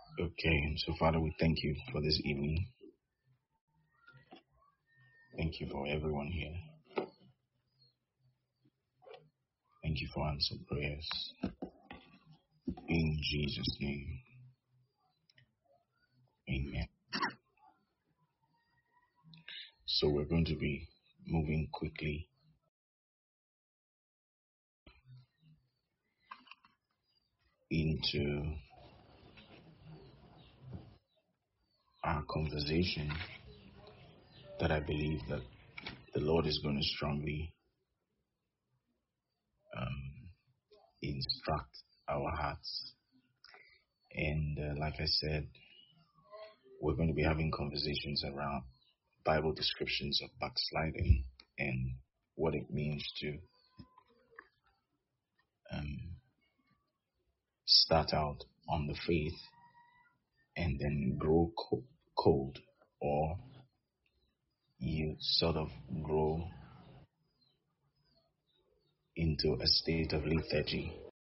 Okay, so Father, we thank you for this evening. Thank you for everyone here. Thank you for answered prayers. In Jesus' name, amen. So we're going to be moving quickly into our conversation that I believe that the Lord is going to strongly instruct our hearts. And like I said, we're going to be having conversations around Bible descriptions of backsliding and what it means to start out on the faith and then grow cold, or you sort of grow into a state of lethargy.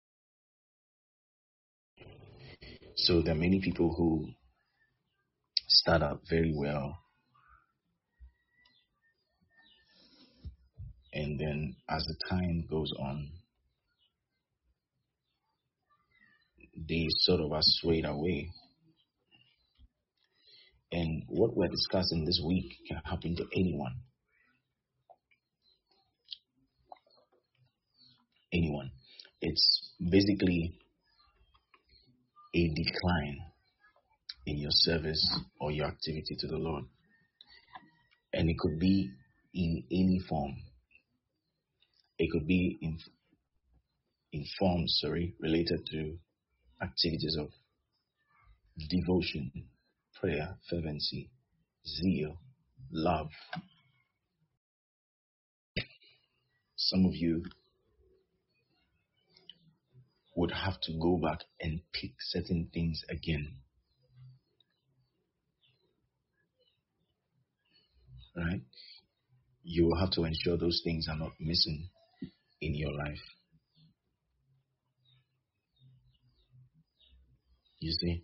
So there are many people who start out very well, and then as the time goes on, they sort of are swayed away. And what we're discussing this week can happen to anyone. Anyone. It's basically a decline in your service or your activity to the Lord. And it could be in any form. It could be in forms, related to activities of devotion, prayer, fervency, zeal, love. Some of you would have to go back and pick certain things again, right? You will have to ensure those things are not missing in your life. You see,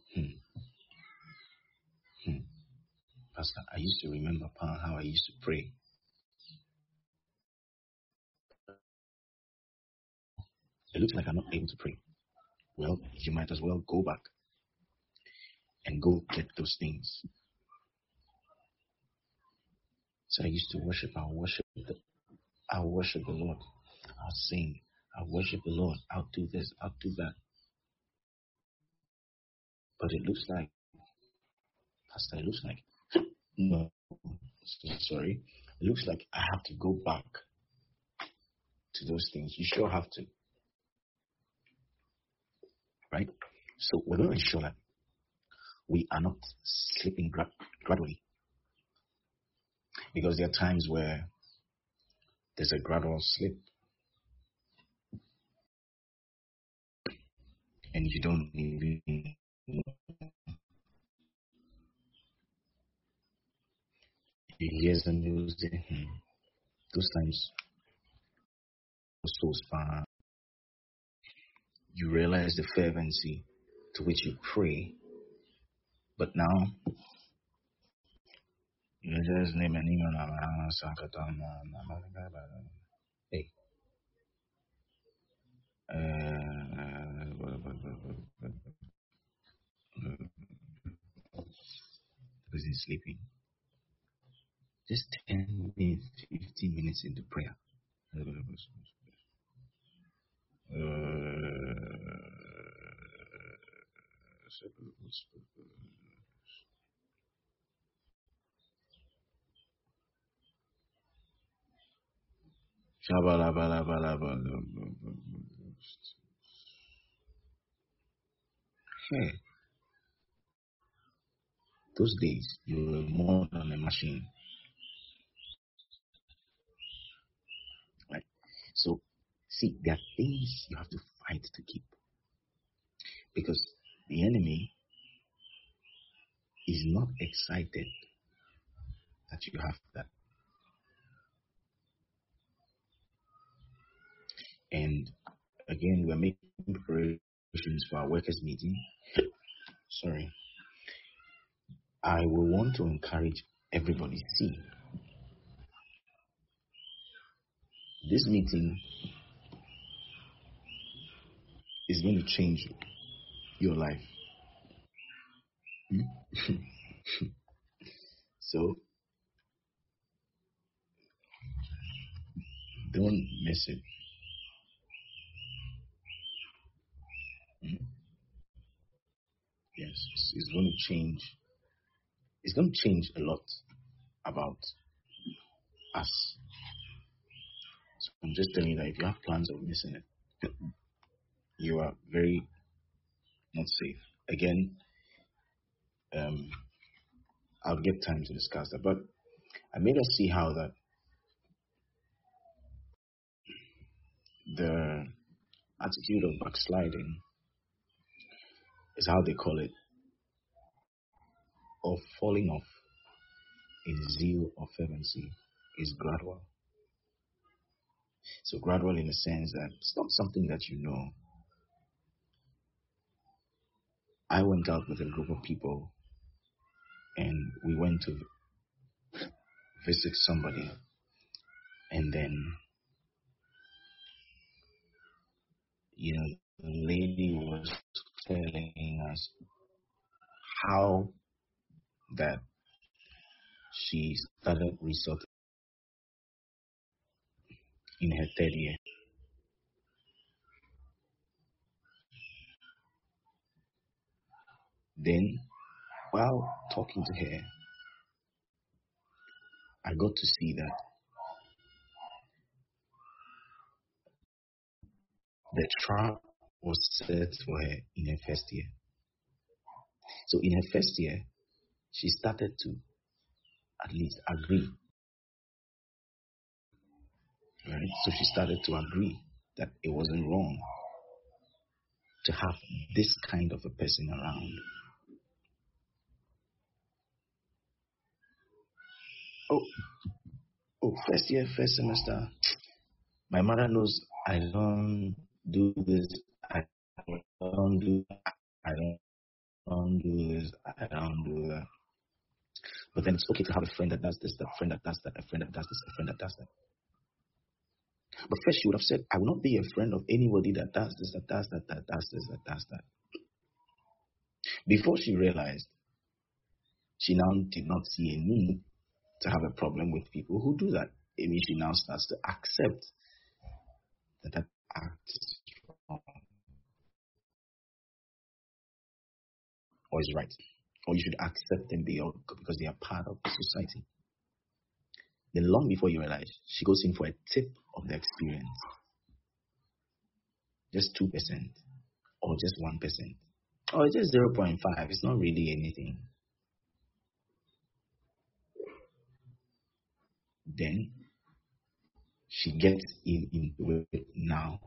Pastor, I used to remember how I used to pray. It looks like I'm not able to pray. Well, you might as well go back and go get those things. So I used to worship. I'll worship the Lord. I'll sing. I'll worship the Lord. I'll do this. I'll do that. But it looks like, Pastor, it looks like, no, sorry. It looks like I have to go back to those things. You sure have to, right? So we're going to ensure that we are not slipping gradually, because there are times where there's a gradual slip and you don't even know. You hear some music. Those times are so far. You realize the fervency to which you pray, but now you just name an hey, person sleeping. Just 10 minutes, 15 minutes into prayer. Hey, those days you were more than a machine, right? So, see, there are things you have to fight to keep, because the enemy is not excited that you have that. And again, we're making preparations for our workers' meeting. sorry, I will want to encourage everybody. See, this meeting is going to change your life. Hmm? So don't miss it. Hmm? Yes, it's going to change. It's going to change a lot about us. So I'm just telling you that if you have plans of missing it, you are very not safe. Again, um, I'll get time to discuss that. But I made us see how that the attitude of backsliding is how they call it, or falling off in zeal or fervency is gradual. So gradual in the sense that it's not something that you know. I went out with a group of people and we went to visit somebody, and then the lady was telling us how that she started resorting in her third year. Then, while talking to her, I got to see that the trap was set for her in her first year. So in her first year, she started to at least agree, right? So she started to agree that it wasn't wrong to have this kind of a person around. First year, first semester, my mother knows I don't do this, I don't do, I don't do this, I don't do that. But then it's okay to have a friend that does this, a friend that does that, a friend that does this, a friend that does that. But first, she would have said, I will not be a friend of anybody that does this, that does that, that does this, that does that. Before she realized, she now did not see a need to have a problem with people who do that. I mean, she now starts to accept that act is wrong or is right. Or you should accept them because they are part of the society. Then long before you realize, she goes in for a tip of the experience. Just 2% or just 1%. Or just 0.5. It's not really anything. Then she gets into it now.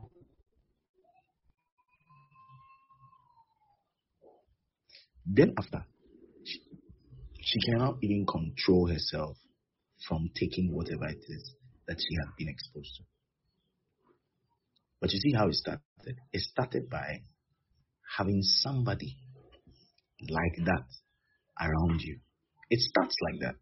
Then after, she cannot even control herself from taking whatever it is that she had been exposed to. But you see how it started? It started by having somebody like that around you. It starts like that.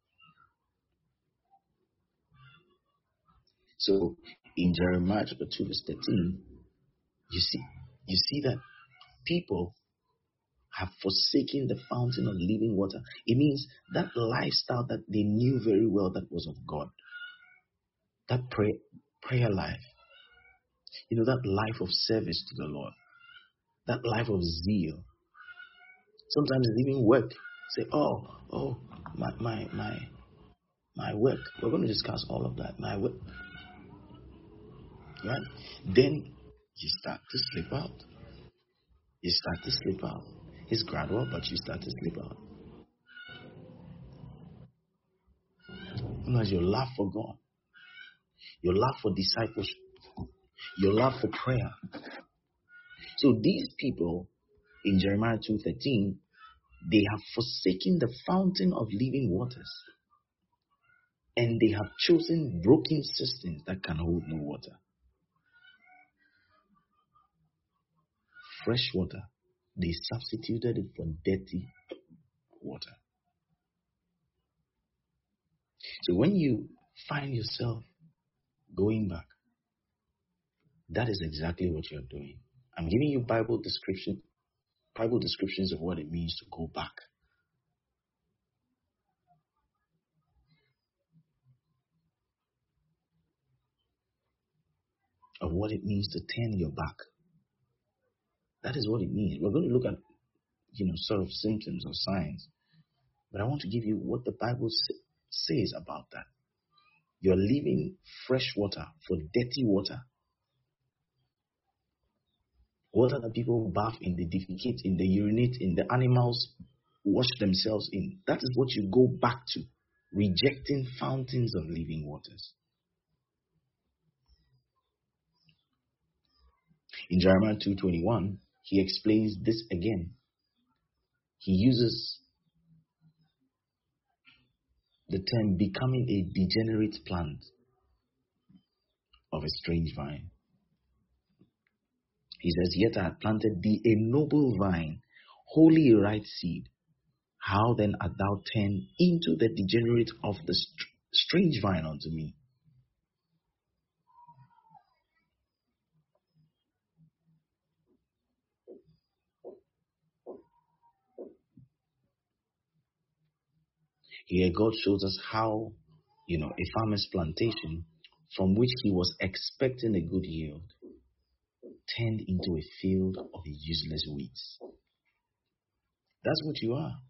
So in Jeremiah chapter 2, verse 13, you see that people have forsaken the fountain of living water. It means that lifestyle that they knew very well that was of God. That prayer life. That life of service to the Lord. That life of zeal. Sometimes it's even work. Say, my work. We're going to discuss all of that. My work. Right? Then you start to slip out. You start to slip out. It's gradual, but you start to slip out. Because your love for God, your love for discipleship, your love for prayer. So these people in Jeremiah 2:13, they have forsaken the fountain of living waters, and they have chosen broken cisterns that can hold no water. Fresh water They substituted it for dirty water. So when you find yourself going back, that is exactly what you're doing. I'm giving you Bible descriptions of what it means to go back. Of what it means to turn your back. That is what it means. We're going to look at, sort of symptoms or signs. But I want to give you what the Bible says about that. You're leaving fresh water for dirty water. Water that people bath in, they defecate in, they urinate in, the animals wash themselves in. That is what you go back to, rejecting fountains of living waters. In Jeremiah 2:21, he explains this again. He uses the term becoming a degenerate plant of a strange vine. He says, yet I had planted thee a noble vine, wholly a right seed. How then art thou turned into the degenerate of the strange vine unto me? Here God shows us how, a farmer's plantation from which he was expecting a good yield turned into a field of useless weeds. That's what you are.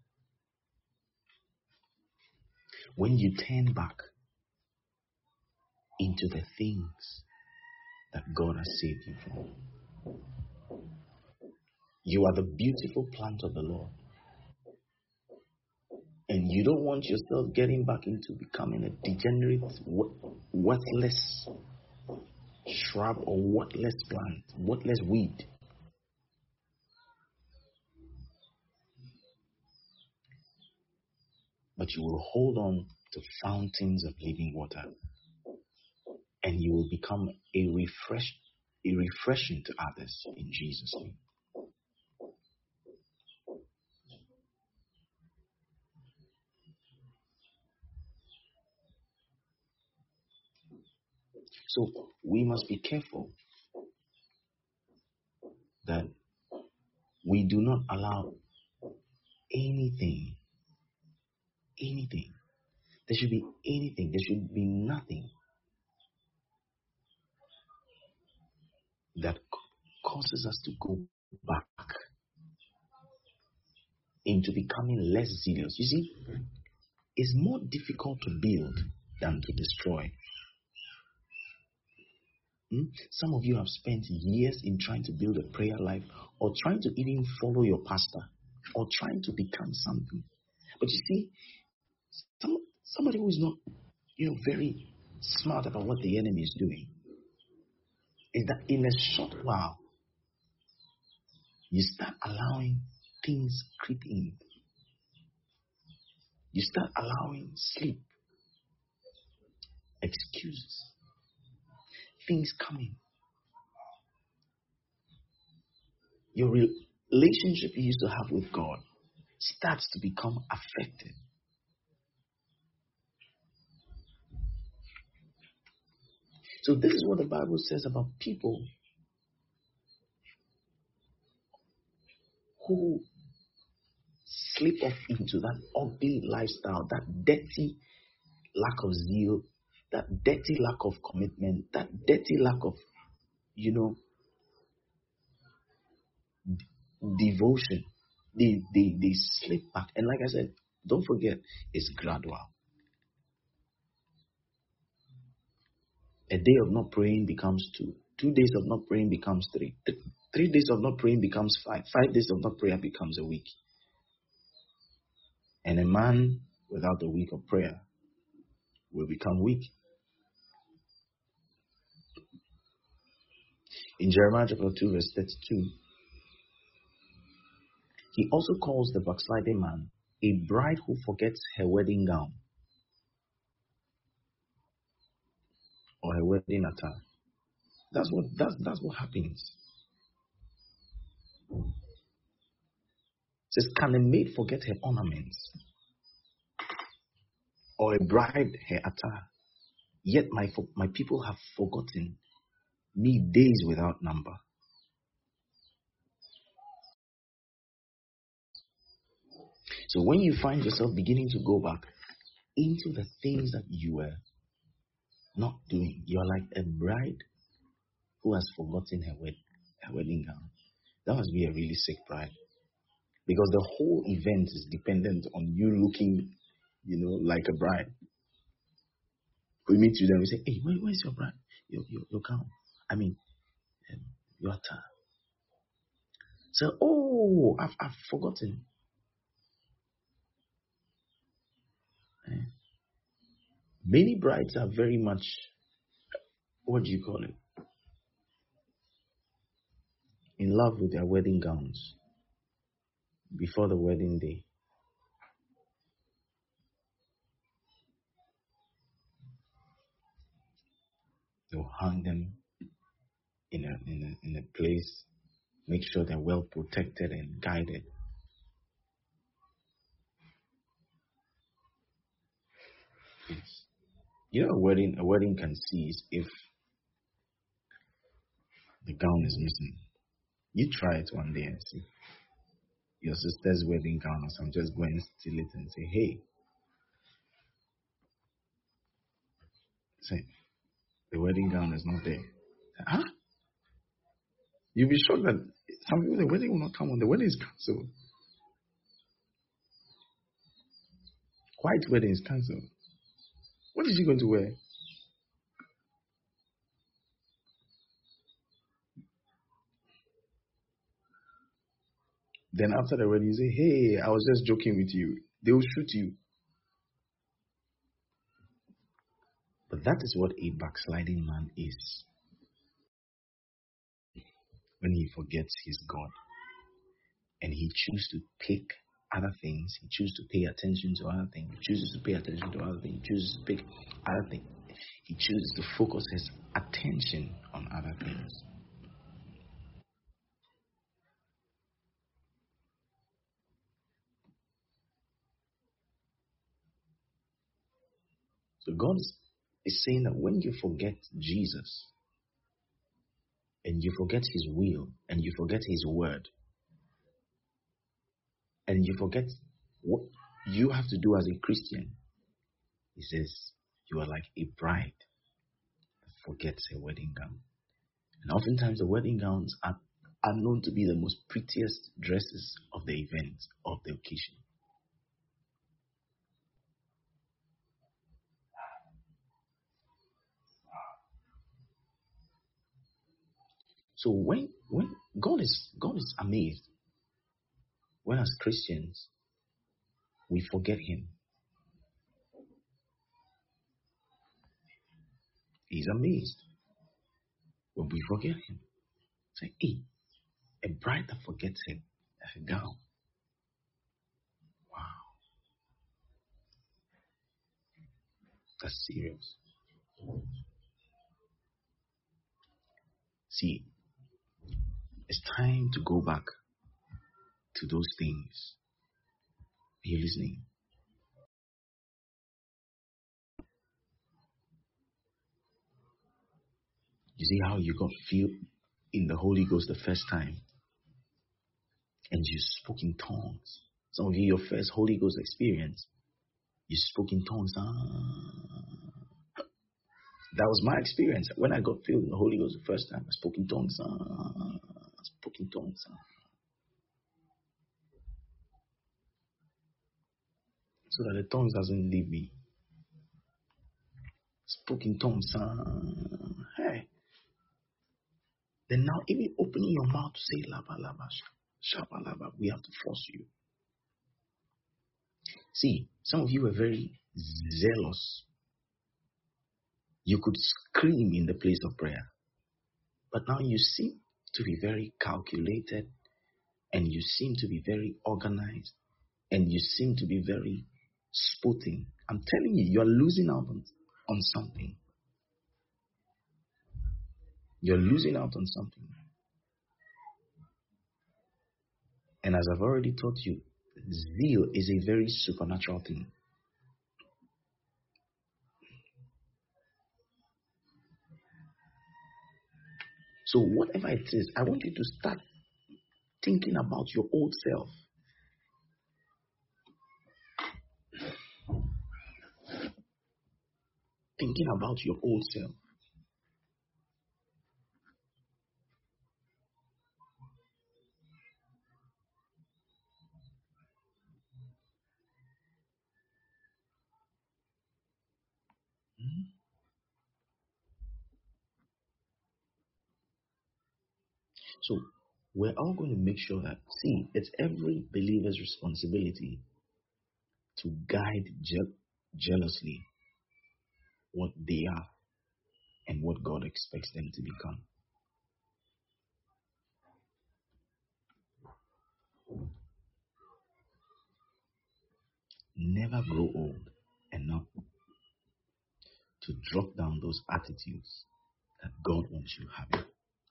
When you turn back into the things that God has saved you from. You are the beautiful plant of the Lord. And you don't want yourself getting back into becoming a degenerate, worthless shrub or worthless plant, worthless weed. But you will hold on to fountains of living water. And you will become a refreshing to others in Jesus' name. So we must be careful that we do not allow anything. There should be anything. There should be nothing that causes us to go back into becoming less zealous. You see, it's more difficult to build than to destroy. Some of you have spent years in trying to build a prayer life or trying to even follow your pastor or trying to become something. But you see, somebody who is not very smart about what the enemy is doing is that in a short while, you start allowing things creep in. You start allowing sleep, excuses, things coming. Your relationship you used to have with God starts to become affected. So this is what the Bible says about people who slip off into that ugly lifestyle, that dirty lack of zeal, that dirty lack of commitment, that dirty lack of, devotion. They slip back. And like I said, don't forget, it's gradual. A day of not praying becomes 2. 2 days of not praying becomes 3. 3 days of not praying becomes 5. 5 days of not prayer becomes a week. And a man without a week of prayer will become weak. In Jeremiah chapter 2 verse 32, he also calls the backsliding man a bride who forgets her wedding gown or her wedding attire. That's what happens. It says, can a maid forget her ornaments, or a bride her attire? Yet my people have forgotten me days without number. So when you find yourself beginning to go back into the things that you were not doing, you're like a bride who has forgotten her wedding gown. That must be a really sick bride, because the whole event is dependent on you looking, like a bride. We meet you, then we say, hey, where's your bride? Your gown. I mean, your attire. So, oh, I've forgotten. Many brides are very much, what do you call it, in love with their wedding gowns before the wedding day. They'll hang them in a place, make sure they're well protected and guided. Yes. A wedding can cease if the gown is missing. You try it one day and see. Your sister's wedding gown or something, just go and steal it and say, hey, say, the wedding gown is not there. Huh? You'll be shocked that some people, the wedding will not come on. The wedding is cancelled. White wedding is cancelled. What is she going to wear? Then after the wedding, you say, hey, I was just joking with you. They will shoot you. But that is what a backsliding man is. When he forgets his God and he chooses to pick other things, he chooses to pay attention to other things, he chooses to pay attention to other things, he chooses to pick other things, he chooses to focus his attention on other things. So God is saying that when you forget Jesus and you forget his will and you forget his word and you forget what you have to do as a Christian, he says you are like a bride that forgets her wedding gown. And oftentimes the wedding gowns are known to be the most prettiest dresses of the event, of the occasion. So when God is amazed when as Christians we forget him. He's amazed when we forget him. Say, hey, a bride that forgets him, a gown. Wow, that's serious. See, it's time to go back to those things. Are you listening? You see how you got filled in the Holy Ghost the first time and you spoke in tongues. Some of you, your first Holy Ghost experience, you spoke in tongues. That was my experience. When I got filled in the Holy Ghost the first time, I spoke in tongues. I spoke in tongues. So that the tongues doesn't leave me. Spoke in tongues. Hey. Then now, even opening your mouth to say laba laba, shaba laba, we have to force you. See, some of you were very zealous. You could scream in the place of prayer. But now you seem to be very calculated, and you seem to be very organized, and you seem to be very sporting. I'm telling you, you're losing out on something. You're losing out on something. And as I've already taught you, Zeal is a very supernatural thing. So whatever it is, I want you to start thinking about your old self. Thinking about your old self. So we're all going to make sure that, see, it's every believer's responsibility to guide jealously what they are and what God expects them to become. Never grow old enough to drop down those attitudes that God wants you having.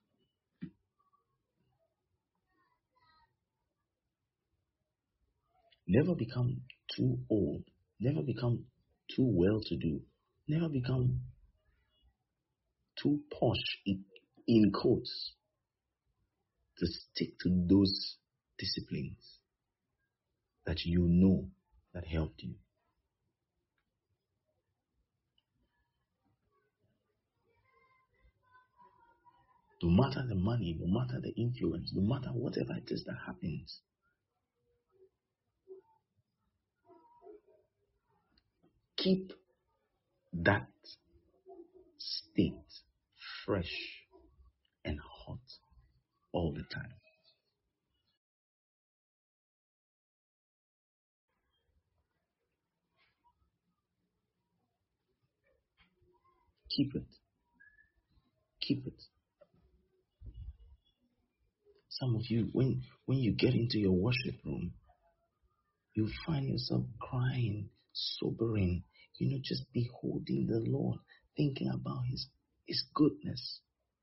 Never become too old. Never become too well-to-do. Never become too posh, in quotes, to stick to those disciplines that you know that helped you. No matter the money, no matter the influence, no matter whatever it is that happens, keep that state fresh and hot all the time. Keep it. Keep it. Some of you, when you get into your worship room, you find yourself crying, sobering, just beholding the Lord, thinking about His goodness.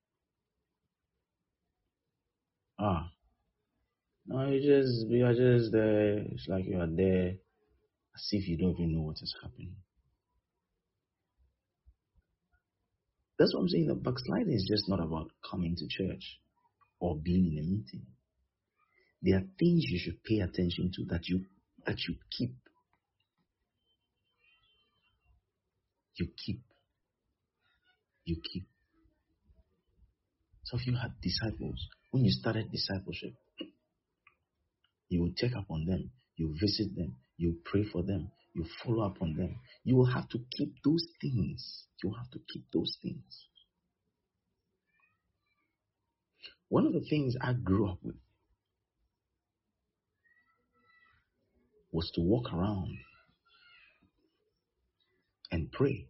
No, you are just there. It's like you are there as if you don't even know what is happening. That's what I'm saying. The backsliding is just not about coming to church or being in a meeting. There are things you should pay attention to that you keep. You keep. So if you had disciples, when you started discipleship, you will check up on them, you visit them, you pray for them, you follow up on them. You will have to keep those things. You have to keep those things. One of the things I grew up with was to walk around and pray.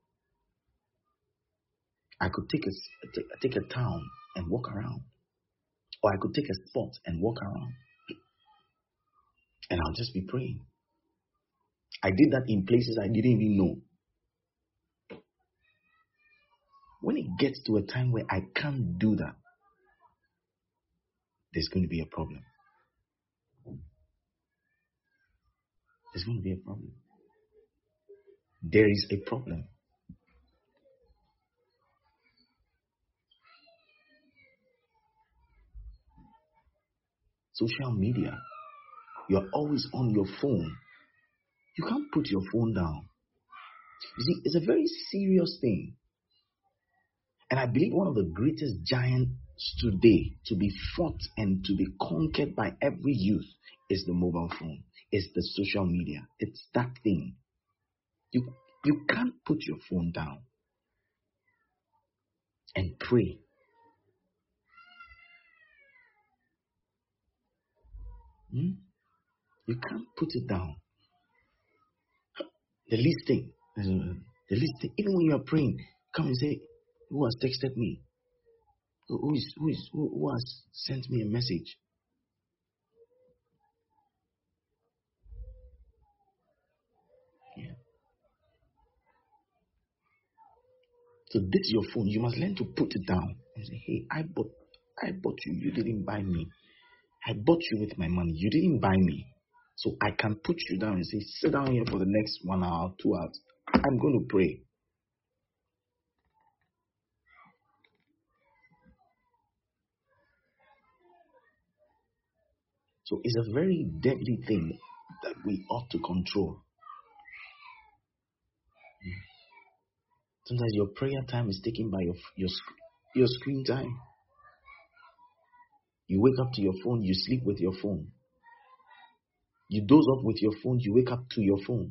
I could take a town and walk around, or I could take a spot and walk around, and I'll just be praying. I did that in places I didn't even know. When it gets to a time where I can't do that, there's going to be a problem. There's going to be a problem. There is a problem. Social media. You're always on your phone. You can't put your phone down. You see, it's a very serious thing. And I believe one of the greatest giants today to be fought and to be conquered by every youth is the mobile phone. It's the social media. It's that thing. You can't put your phone down and pray. You can't put it down. The least thing, even when you are praying, come and say, who has texted me? Who has sent me a message? Yeah. So this is your phone. You must learn to put it down and say, hey, I bought you. You didn't buy me. I bought you with my money. You didn't buy me. So I can put you down and say, sit down here for the next 1 hour, 2 hours. I'm going to pray. So it's a very deadly thing that we ought to control. Sometimes your prayer time is taken by your screen time. You wake up to your phone, you sleep with your phone. You doze off with your phone, you wake up to your phone.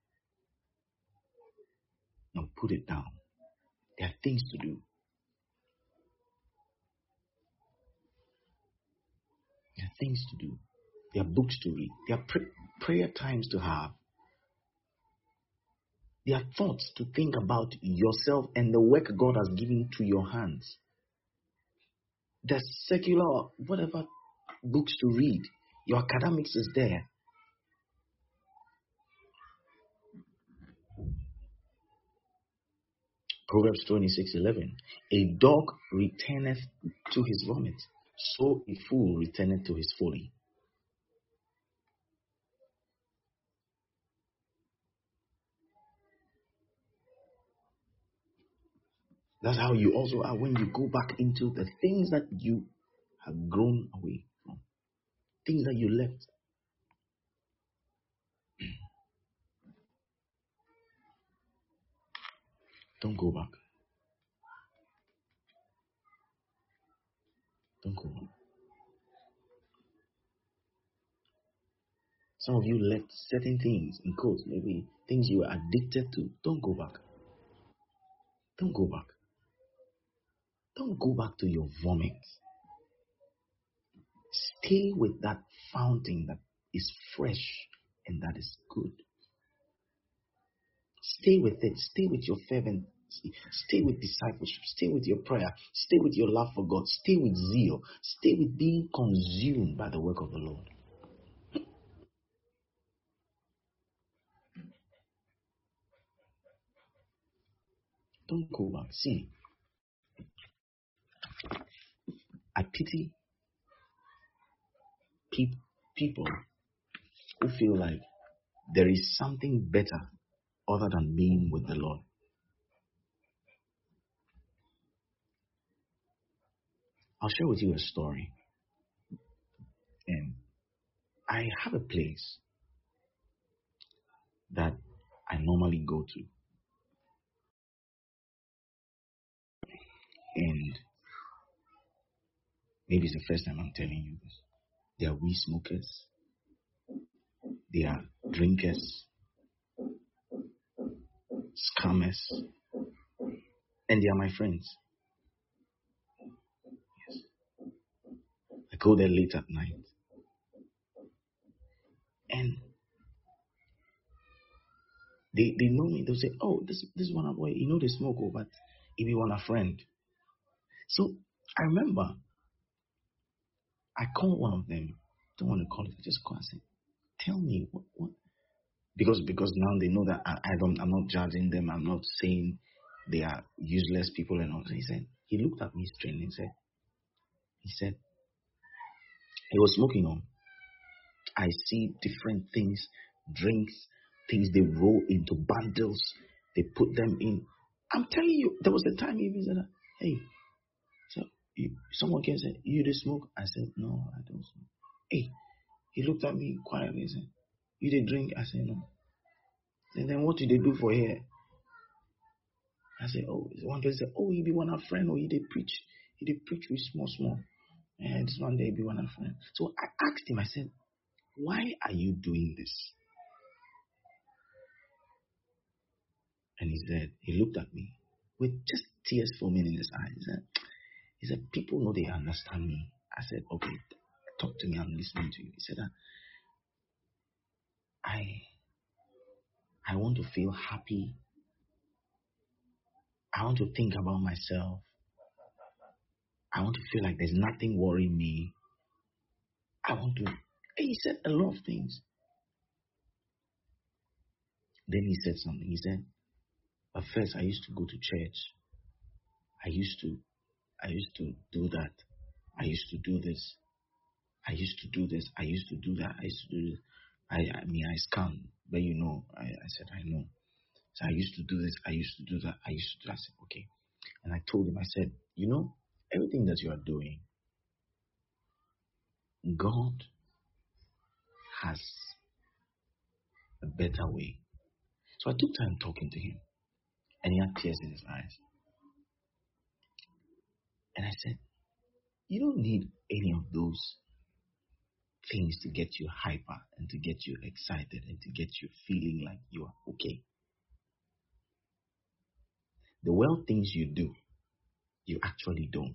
Now put it down. There are things to do. There are things to do. There are books to read. There are prayer times to have. There are thoughts to think about yourself and the work God has given to your hands. There's secular, whatever books to read. Your academics is there. Proverbs 26:11. A dog returneth to his vomit, so a fool returneth to his folly. That's how you also are when you go back into the things that you have grown away from, things that you left. Don't go back. Don't go back. Some of you left certain things in quotes, maybe things you were addicted to. Don't go back. Don't go back. Don't go back to your vomit. Stay with that fountain that is fresh and that is good. Stay with it. Stay with your fervency. Stay with discipleship. Stay with your prayer. Stay with your love for God. Stay with zeal. Stay with being consumed by the work of the Lord. Don't go back. See, I pity people who feel like there is something better other than being with the Lord. I'll share with you a story. And I have a place that I normally go to. And maybe it's the first time I'm telling you this. There are weed smokers. There are drinkers. Scammers. And they are my friends. Yes. I go there late at night. And they know me. They'll say, oh, this one boy, you know they smoke, but if you want a friend. So I remember I called one of them. Don't want to call it. I just call and say, tell me what because now they know that I'm not judging them. I'm not saying they are useless people and all. So he looked at me straight and he said he was smoking on. I see different things, drinks, things they roll into bundles. They put them in. I'm telling you, there was a time he even said, hey, so someone came and said, you do smoke? I said, no, I don't smoke. Hey, he looked at me quietly and said, you did drink? I said, no. And then what did they do for here? I said, oh, one person said, oh, he be one of friend, or he did preach. He did preach with small. And this one day he be one of friend. So I asked him, I said, why are you doing this? And he looked at me with just tears forming in his eyes. He said, people know they understand me. I said, okay, talk to me, I'm listening to you. He said, I want to feel happy. I want to think about myself. I want to feel like there's nothing worrying me. And he said a lot of things. Then he said something. He said, at first I used to go to church. I used to do that. I used to do this. I used to do this. I used to do that. I used to do this. I mean, I scam, but I said, I know. So I used to do this, I used to do that, I used to do that. I said, okay. And I told him, I said, everything that you are doing, God has a better way. So I took time talking to him, and he had tears in his eyes. And I said, you don't need any of those things to get you hyper and to get you excited and to get you feeling like you are okay. The well things you do, you actually don't.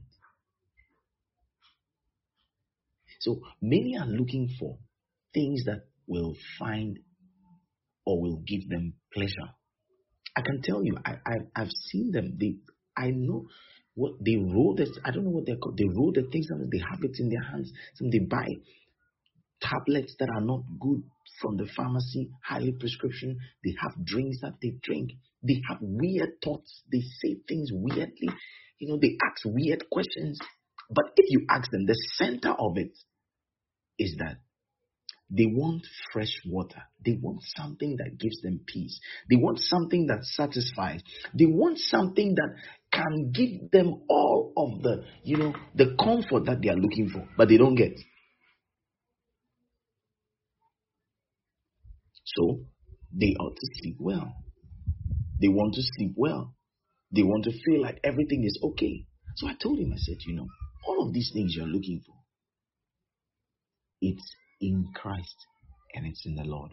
So many are looking for things that will find or will give them pleasure. I can tell you, I've seen them. I know what they roll this. I don't know what they're called. They roll the things and they have it in their hands. Some they buy tablets that are not good from the pharmacy, highly prescription. They have drinks that they drink. They have weird thoughts. They say things weirdly. They ask weird questions. But if you ask them, the center of it is that they want fresh water. They want something that gives them peace. They want something that satisfies. They want something that can give them all of the comfort that they are looking for, but they don't get. So they ought to sleep well. They want to sleep well. They want to feel like everything is okay. So I told him, I said, all of these things you're looking for, it's in Christ and it's in the Lord.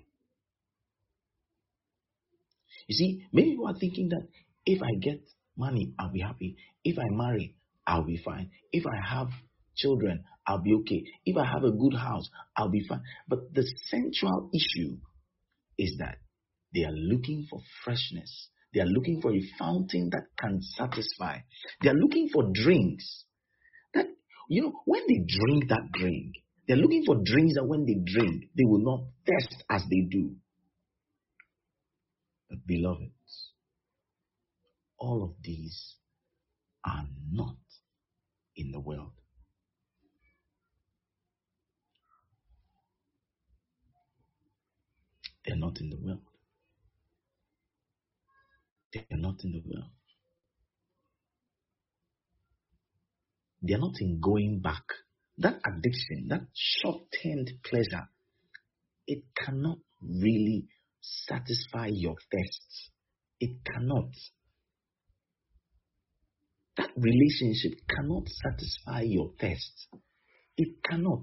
You see, many people are thinking that if I get money, I'll be happy. If I marry, I'll be fine. If I have children, I'll be okay. If I have a good house, I'll be fine. But the central issue is that they are looking for freshness. They are looking for a fountain that can satisfy. They are looking for drinks that, when they drink that drink, they're looking for drinks that when they drink, they will not thirst as they do. But beloved, all of these are not in the world. They're not in the world. They're not in the world. They're not in going back. That addiction, that short-term pleasure, it cannot really satisfy your thirst. It cannot. That relationship cannot satisfy your thirst. It cannot.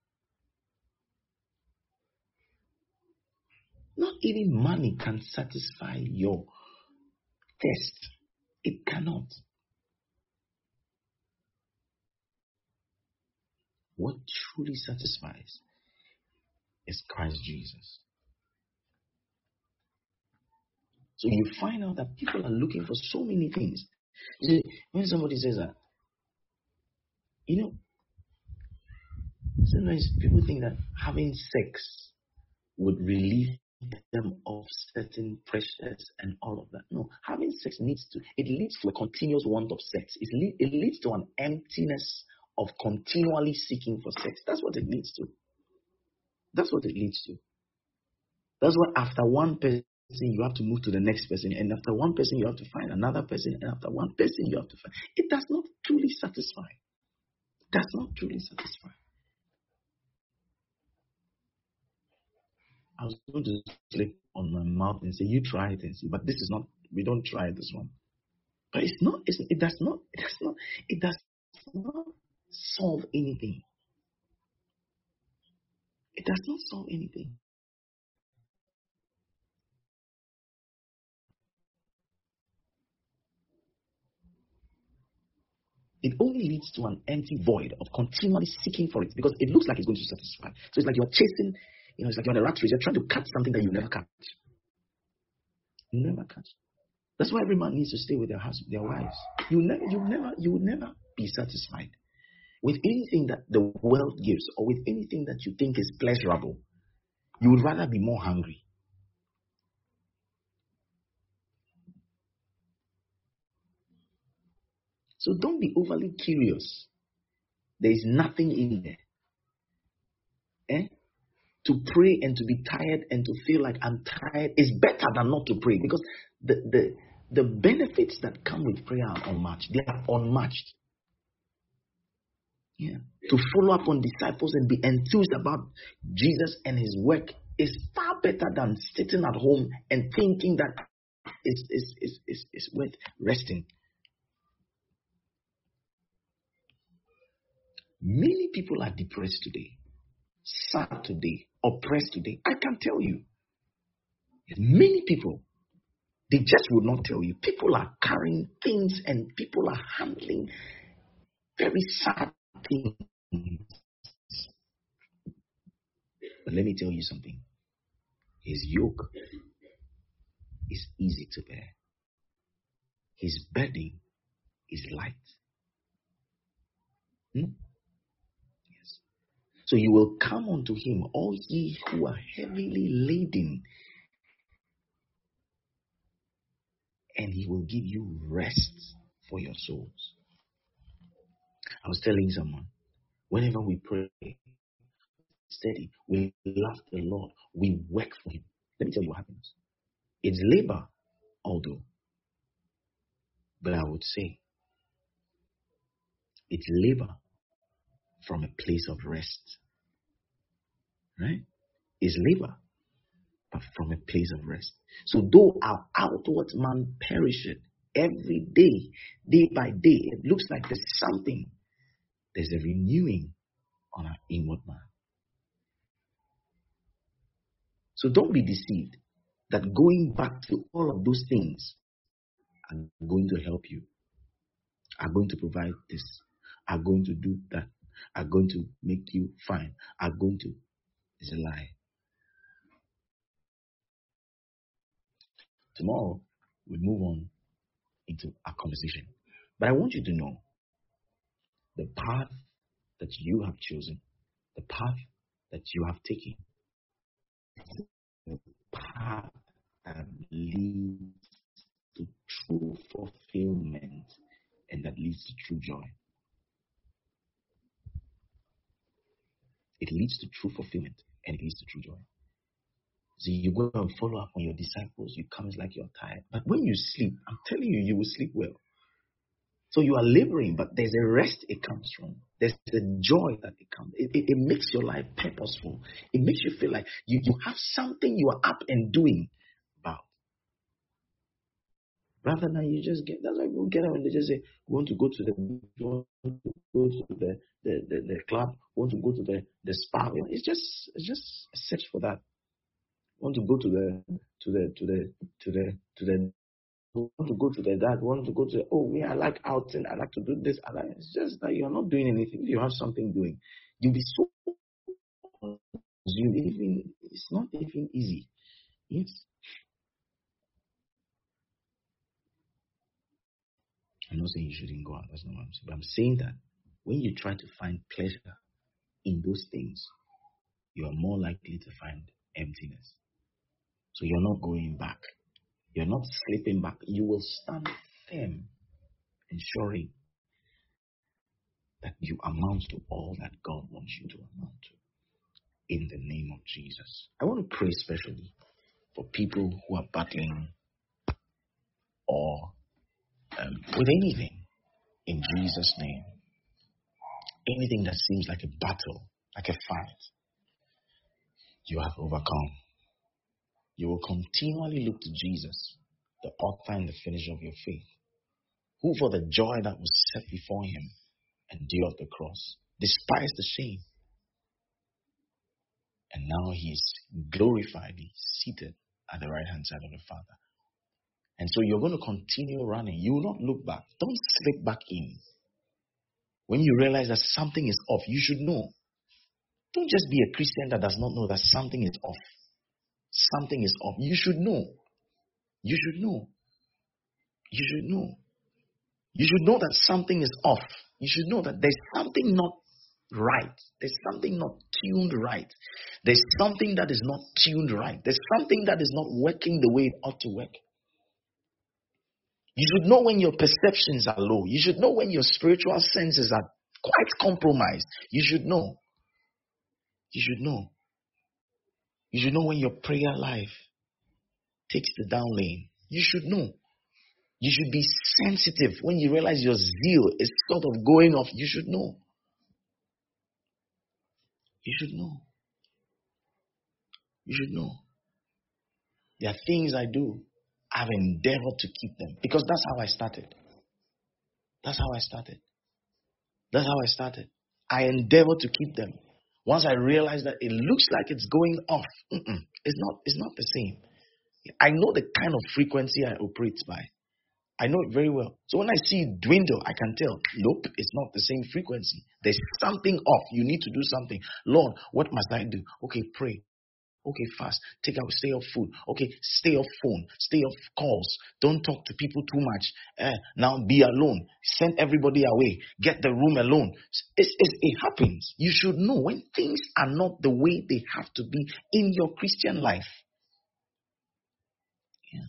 Not even money can satisfy your thirst. It cannot. What truly satisfies is Christ Jesus. So you find out that people are looking for so many things. You see, when somebody says that, sometimes people think that having sex would relieve them of certain pressures and all of that. No, having sex leads to a continuous want of sex. It leads to an emptiness of continually seeking for sex. That's what it leads to. That's what it leads to. That's why after one person, you have to move to the next person. And after one person, you have to find another person. And after one person, you have to find. It does not truly satisfy. It does not truly satisfy. I was going to click on my mouth and say, you try it and see. But this is not, we don't try this one. But it does not solve anything. It does not solve anything. It only leads to an empty void of continually seeking for it because it looks like it's going to satisfy. So it's like you're chasing, it's like you're on a rat race. You're trying to catch something that you never catch. You never catch. That's why every man needs to stay with their husband, their wives. You will never be satisfied with anything that the world gives or with anything that you think is pleasurable. You would rather be more hungry. So don't be overly curious. There is nothing in there. To pray and to be tired and to feel like I'm tired is better than not to pray, because the benefits that come with prayer are unmatched. They are unmatched. Yeah. To follow up on disciples and be enthused about Jesus and his work is far better than sitting at home and thinking that it's worth resting. Many people are depressed today, sad today, oppressed today. I can tell you. Many people, they just would not tell you. People are carrying things and people are handling very sad things. But let me tell you something. His yoke is easy to bear. His burden is light. Yes. So you will come unto him, all ye who are heavily laden, and he will give you rest for your souls. I was telling someone, whenever we pray steady, we love the Lord, we work for him. Let me tell you what happens. It's labor, although, but I would say it's labor from a place of rest. Right? It's labor, but from a place of rest. So though our outward man perisheth, every day, day by day, it looks like there's something. There's a renewing on our inward man. So don't be deceived that going back to all of those things are going to help you, are going to provide this, are going to do that, are going to make you fine, are going to. It's a lie. Tomorrow, we move on into our conversation. But I want you to know the path that you have chosen, the path that you have taken, the path that leads to true fulfillment and that leads to true joy. It leads to true fulfillment and it leads to true joy. So you go and follow up on your disciples, you come, it's like you're tired. But when you sleep, I'm telling you, you will sleep well. So you are laboring, but there's a rest it comes from. There's a joy that it comes. It makes your life purposeful. It makes you feel like you have something you are up and doing about. Rather than you just get, that's why people get out and they just say, we want to go to the club, we want to go to the spa. It's just a search for that. Want to go to the want to go to the that, want to go to the, oh yeah, I like outing, I like to do this, it's just that you're not doing anything. You have something doing. You'll be so even it's not even easy. Yes. I'm not saying you shouldn't go out, that's not what I'm saying. But I'm saying that when you try to find pleasure in those things, you are more likely to find emptiness. So you're not going back. You're not slipping back. You will stand firm, ensuring that you amount to all that God wants you to amount to. In the name of Jesus. I want to pray especially for people who are battling or with anything. In Jesus' name. Anything that seems like a battle, like a fight, you have overcome. You will continually look to Jesus, the author and the finisher of your faith, who for the joy that was set before him endured the cross, despised the shame, and now he is glorifiedly seated at the right hand side of the Father. And so you're going to continue running. You will not look back. Don't slip back in. When you realize that something is off, you should know. Don't just be a Christian that does not know that something is off. Something is off. You should know. You should know. You should know. You should know that something is off. You should know that there's something not right. There's something not tuned right. There's something that is not tuned right. There's something that is not working the way it ought to work. You should know when your perceptions are low. You should know when your spiritual senses are quite compromised. You should know. You should know. You should know when your prayer life takes the down lane. You should know. You should be sensitive when you realize your zeal is sort of going off. You should know. You should know. You should know. There are things I do. I've endeavored to keep them because that's how I started. That's how I started. That's how I started. I endeavored to keep them. Once I realized that it looks like it's going off, it's not the same. I know the kind of frequency I operate by. I know it very well. So when I see it dwindle, I can tell, nope, it's not the same frequency. There's something off. You need to do something. Lord, what must I do? Okay, pray. Okay, fast. Stay off food. Okay, stay off phone. Stay off calls. Don't talk to people too much. Now be alone. Send everybody away. Get the room alone. It happens. You should know when things are not the way they have to be in your Christian life. Yeah.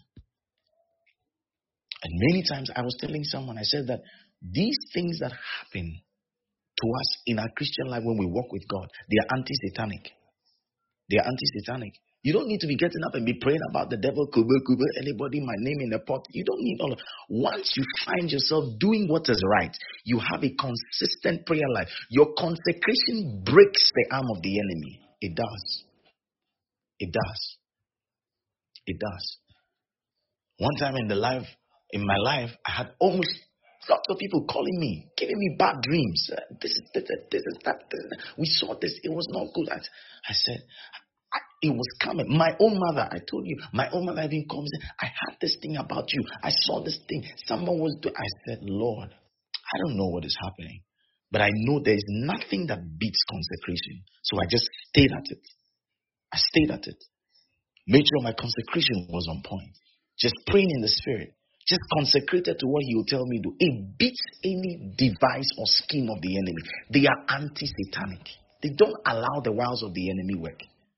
And many times I was telling someone, I said that these things that happen to us in our Christian life when we walk with God, they are anti-satanic. They are anti-satanic. You don't need to be getting up and be praying about the devil, anybody, my name in the pot. You don't need all of. Once you find yourself doing what is right, you have a consistent prayer life. Your consecration breaks the arm of the enemy. It does. It does. It does. One time in my life, I had almost lots of people calling me, giving me bad dreams. This is that. We saw this. It was not good. I said, it was coming. My own mother, I told you, my own mother even comes in. I had this thing about you. I saw this thing. Someone was doing. I said, Lord, I don't know what is happening, but I know there is nothing that beats consecration. So I just stayed at it. I stayed at it. Made sure my consecration was on point. Just praying in the spirit. Just consecrated to what he will tell me to do. It beats any device or scheme of the enemy. They are anti-satanic. They don't allow the wiles of the enemy work.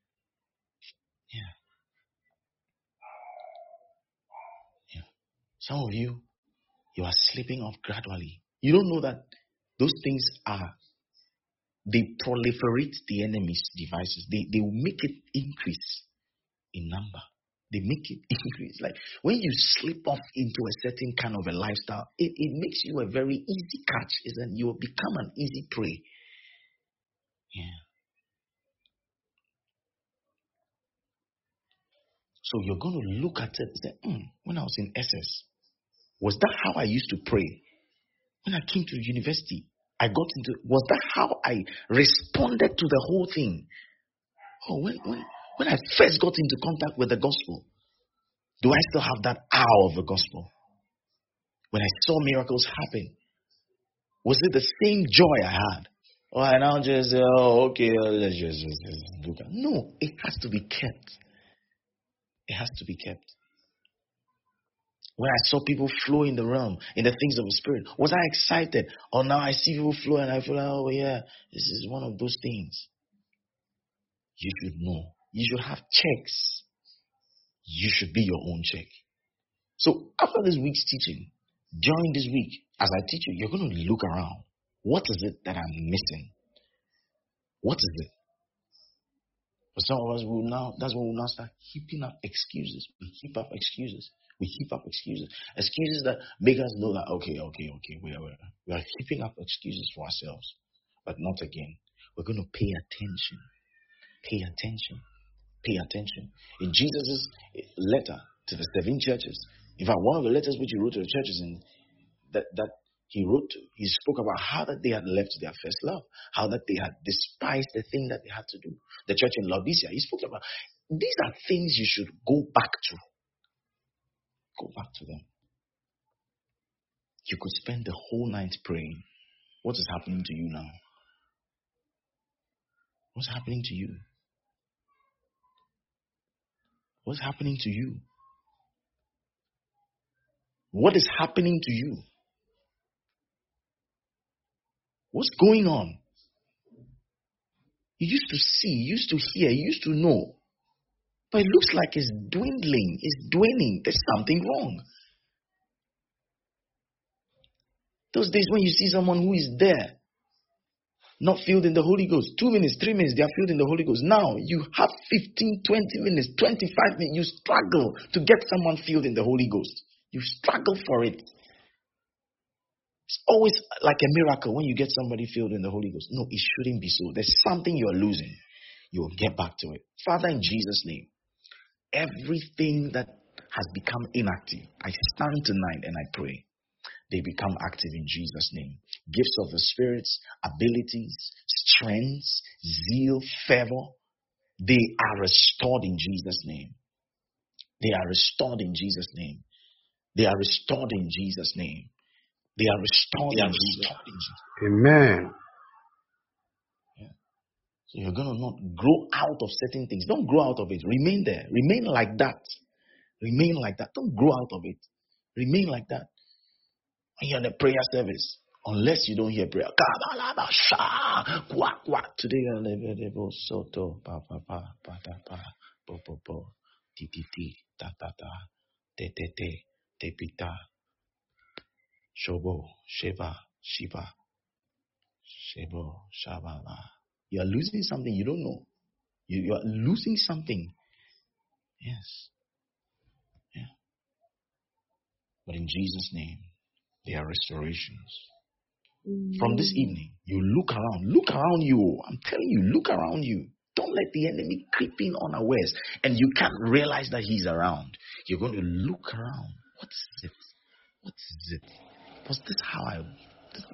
Yeah. Some of you are slipping off gradually. You don't know that those things they proliferate the enemy's devices. They will make it increase in number. They make it increase. Like when you slip off into a certain kind of a lifestyle, it makes you a very easy catch. Is that you will become an easy prey. Yeah. So you're going to look at it and say, when I was in SS, was that how I used to pray? When I came to university, was that how I responded to the whole thing? Oh, when I first got into contact with the gospel, do I still have that awe of the gospel? When I saw miracles happen, was it the same joy I had? Or I now just say, okay, let's just look at. No, it has to be kept. It has to be kept. When I saw people flow in the realm, in the things of the spirit, was I excited? Or now I see people flow and I feel like, oh yeah, this is one of those things. You should know. You should have checks. You should be your own check. So after this week's teaching, during this week, as I teach you, you're going to look around. What is it that I'm missing? What is it? For some of us, that's when we'll now start heaping up excuses. We heap up excuses. Excuses that make us know that, okay, we are heaping up excuses for ourselves. But not again. We're going to pay attention. Pay attention. Pay attention. In Jesus' letter to the 7 churches, in fact, one of the letters which he wrote to the churches in that he spoke about how that they had left their first love, how that they had despised the thing that they had to do. The church in Laodicea, he spoke about these are things you should go back to. Go back to them. You could spend the whole night praying. What is happening to you now? What's happening to you? What's happening to you? What is happening to you? What's going on? You used to see, you used to hear, you used to know. But it looks like it's dwindling, it's dwindling. There's something wrong. Those days when you see someone who is there, not filled in the Holy Ghost. 2 minutes, 3 minutes, they are filled in the Holy Ghost. Now you have 15, 20 minutes, 25 minutes. You struggle to get someone filled in the Holy Ghost. You struggle for it. It's always like a miracle when you get somebody filled in the Holy Ghost. No, it shouldn't be so. There's something you're losing. You'll get back to it. Father, in Jesus' name, everything that has become inactive, I stand tonight and I pray they become active in Jesus' name. Gifts of the spirits, abilities, strengths, zeal, favor, they are restored in Jesus' name. They are restored in Jesus' name. They are restored in Jesus' name. They are restored in Jesus' name. Amen. Yeah. So you're going to not grow out of certain things. Don't grow out of it. Remain there. Remain like that. Remain like that. Don't grow out of it. Remain like that. When you're in a prayer service, unless you don't hear prayer. Today you're soto pa pa pa pa ta pa po po po ti ti ti ta ta ta te te te te pita shobo sheba shiba shebo shababa. You are losing something you don't know. You are losing something. Yes. Yeah. But in Jesus' name, there are restorations. From this evening, you look around you. I'm telling you, look around you. Don't let the enemy creep in unawares and you can't realize that he's around. You're going to look around. What is it? What is it? Was this how this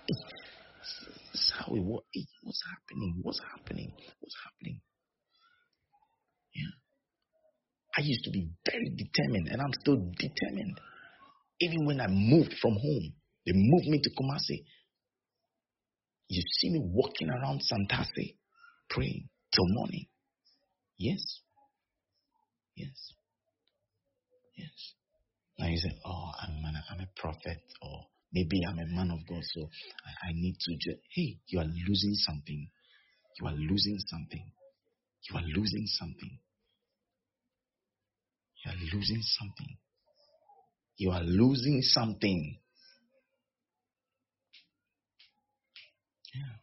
is how it was? What's happening? What's happening? What's happening? Yeah. I used to be very determined and I'm still determined. Even when I moved from home, they moved me to Kumasi. You see me walking around Santase, praying till morning. Yes. Yes. Yes. Now you say, oh, I'm a prophet, or maybe I'm a man of God, so I need to just, hey, you are losing something. You are losing something. You are losing something. You are losing something. You are losing something. Yeah.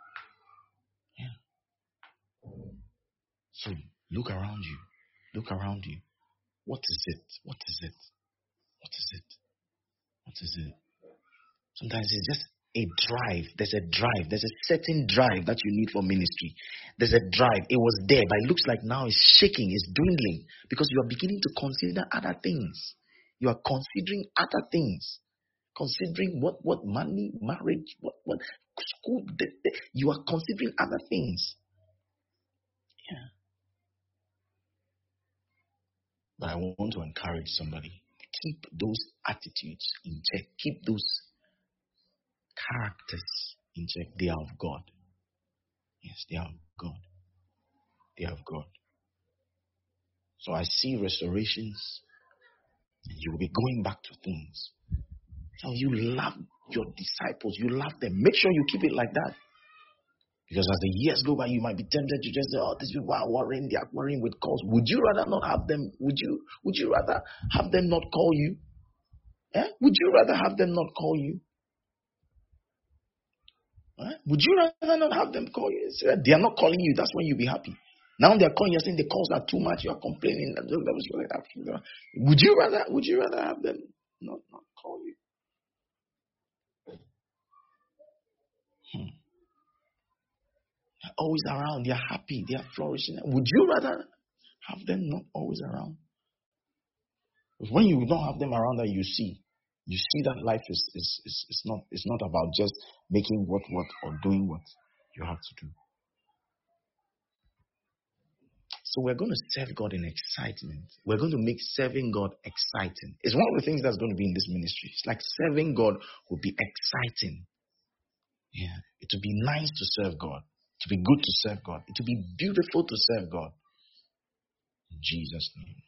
Yeah. So look around you. Look around you. What is it? What is it? What is it? What is it? Sometimes it's just a drive. There's a drive. There's a certain drive that you need for ministry. There's a drive. It was there, but it looks like now it's shaking, it's dwindling because you are beginning to consider other things. You are considering other things. Considering what money, marriage, what school. You are considering other things. Yeah. But I want to encourage somebody. Keep those attitudes in check. Keep those characters in check. They are of God. Yes, they are of God. They are of God. So I see restorations. And you will be going back to things. So you love your disciples. You love them. Make sure you keep it like that. Because as the years go by, you might be tempted to just say, oh, these people are worrying. They are worrying with calls. Would you rather not have them? Would you rather have them not call you? Would you rather have them not call you? Would you rather not have them call you? They are not calling you. That's when you'll be happy. Now they're calling you saying the calls are too much. You are complaining. Would you rather have them not call you? They're always around. They're happy. They are flourishing. Would you rather have them not always around? Because when you don't have them around, that you see that life is not about just making what or doing what you have to do. So we're going to serve God in excitement. We're going to make serving God exciting. It's one of the things that's going to be in this ministry. It's like serving God will be exciting. Yeah. It will be nice to serve God. It will be good to serve God. It will be beautiful to serve God. In Jesus' name.